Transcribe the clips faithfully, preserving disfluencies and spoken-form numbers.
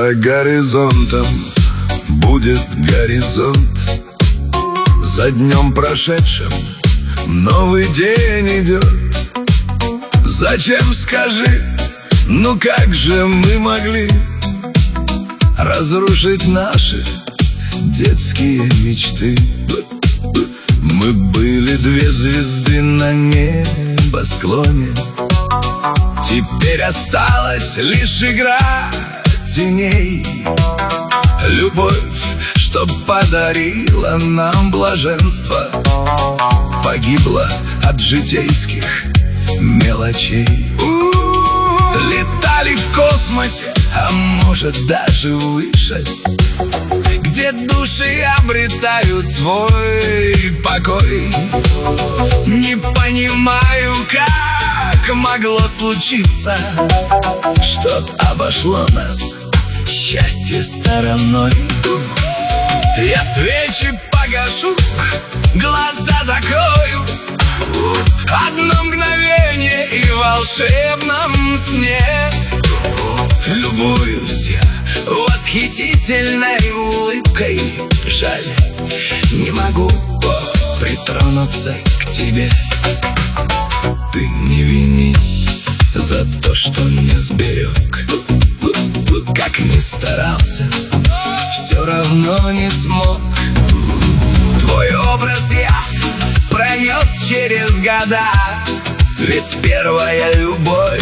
За горизонтом будет горизонт, за днем прошедшим новый день идет. Зачем, скажи, ну как же мы могли разрушить наши детские мечты? Мы были две звезды на небосклоне, теперь осталась лишь игра теней. Любовь, что подарила нам блаженство, погибла от житейских мелочей. Летали в космосе, а может даже выше, где души обретают свой покой. Не понимаю, как могло случиться, что обошло нас счастье стороной. Я свечи погашу, глаза закрою, одно мгновение и в волшебном сне любуюсь я восхитительной улыбкой. Жаль, не могу притронуться к тебе. Ты не вини за то, что не сберег. Как ни старался, все равно не смог. Твой образ я пронес через года, ведь первая любовь,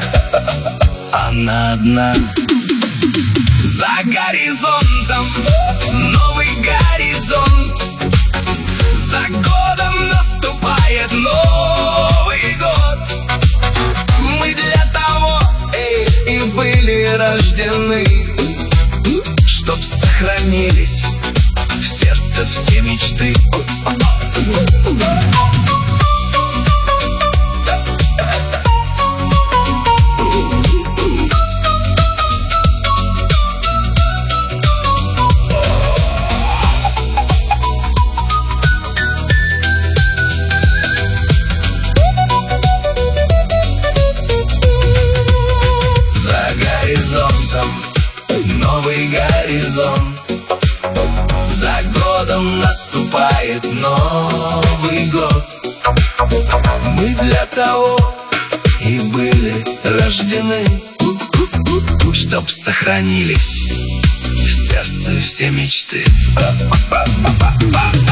она одна. За горизонтом новый горизонт, за годом наступает Новый год. Мы для того эй, и были рождены, чтоб сохранились в сердце все мечты. Новый горизонт, за годом наступает Новый год. Мы для того и были рождены, чтоб сохранились в сердце все мечты.